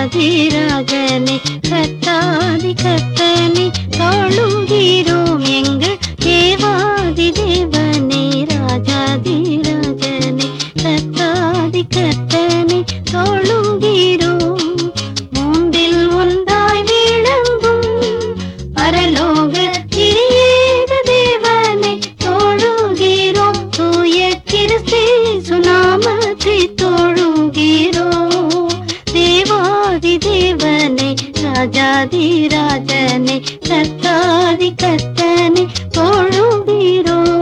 ராஜாதிராஜனே கர்த்தாதி கர்த்தனே தொழுகிறோம் எங்கள் தேவாதி தேவனே ராஜாதிராஜனே கர்த்தாதி கர்த்தனே தொழுகிறோம். மூன்றில் ஒன்றாய் விளங்கும் பரலோக திரியேக தேவனை தொழுகிறோம். தூய கிறிஸ்து நாமத்தை தொழுகிறோம். தேவாதி தேவனை ராஜாதிராஜனை கர்த்தாதி கர்த்தனை தொழுகிறோம்.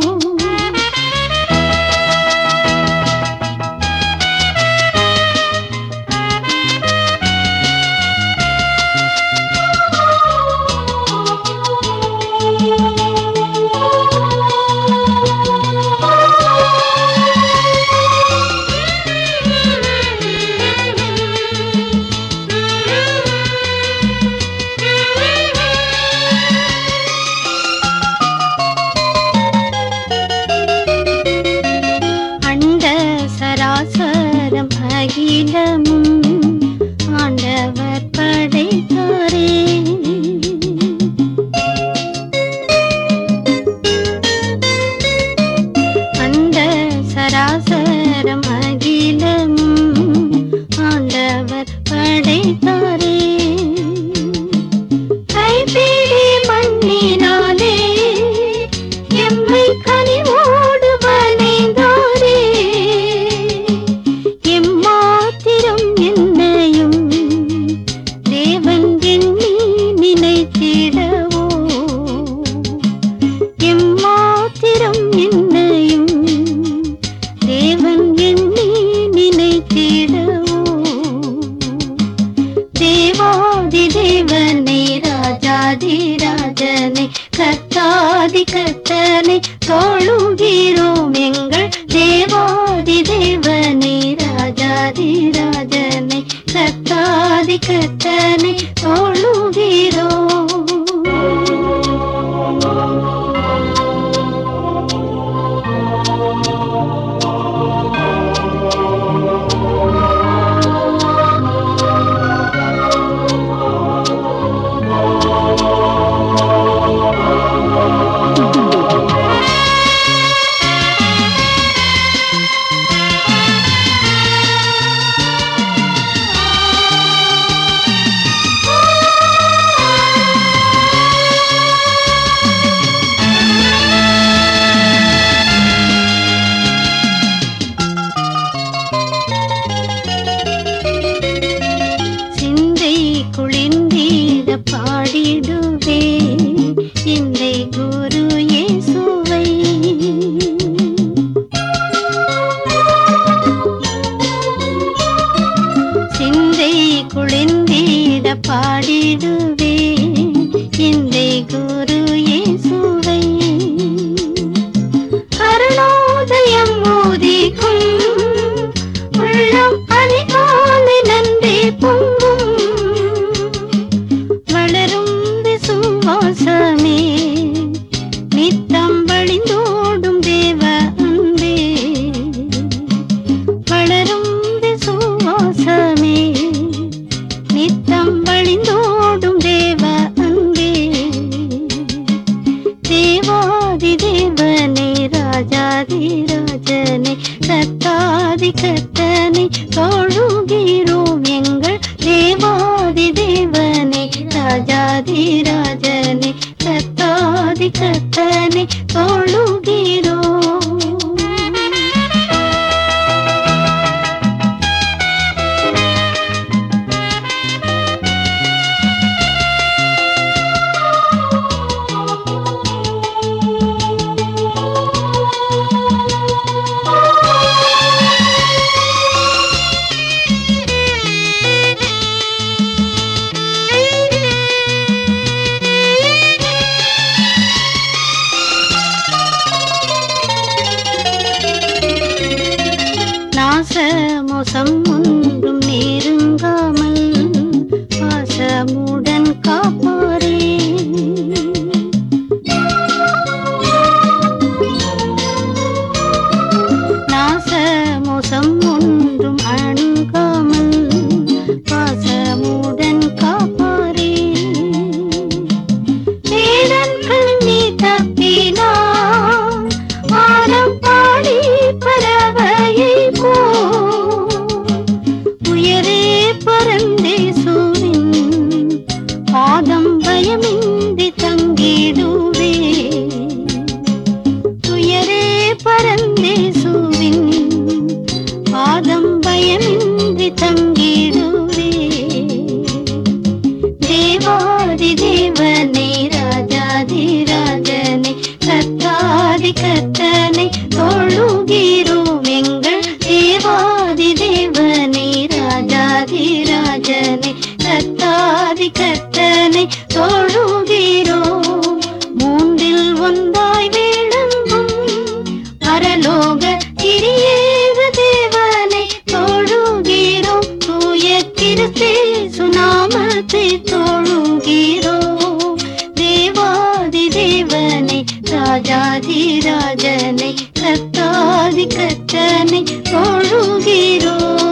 சராசரம் அகிலமும் ஆண்டவர் படைத்தாரே. அந்த சராசரம் அகிலமும் ஆண்டவர் படைத்தாரே. கைப்பிடி மண்ணினாலே எம்மை கனிவோடு வளைந்தாரே. எம்மாத்திரம் என்னையும் தேவன் எண்ணி நினைத்திடவோ. எம்மாத்திரம் என்னையும் தேவன் எண்ணி நினைத்திடவோ. தேவாதி தேவனை ராஜாதிராஜனை கர்த்தாதி கர்த்தனை தொழுகிறோம் எங்கள் தேவாதி தேவனை ராஜாதிராஜனை கர்த்தாதி கர்த்தனை தொழுகிறோம். குளிர்ந்தீட பாடிடுவே என்னை குரு இயேசுவை. சிந்தை குளிர்ந்தீட பாடிடுவே என்னை குரு இயேசுவை. கருணோதயம் மோதிக்கும் உள்ளம் அதிகாலை நன்றி பொங்கும். விசுவாசமே நித்தம் வழிந்தோடும் தேவ அன்பே. வளரும் விசுவாசமே நித்தம் வழிந்தோடும் தேவ அன்பே. தேவாதி தேவனை ராஜாதிராஜனை கர்த்தாதி கர்த்தனை தொழுகிறோம் எங்கள் தேவாதி தேவனை ராஜாதிராஜனை கர்த்தாதி கர்த்தனை தொழுகிறோம். மோசம் ஒன்றும் நெருங்காமல் பாசமுடன் காப்பாரே. நாச மோசம் ஒன்றும் அணுகாமல் பாச கத்தனை கத்தாதி கத்தனை தொழுகிறோம். மூன்றில் ஒன்றாய் விளங்கும் பரலோக திரியேக தேவனை தொழுகிறோம். தூய கிறிஸ்து நாமத்தை தொழுகிறோம். தேவாதி தேவனை ராஜாதி ராஜனை கத்தாதி கத்தனை தொழுகிறோம்.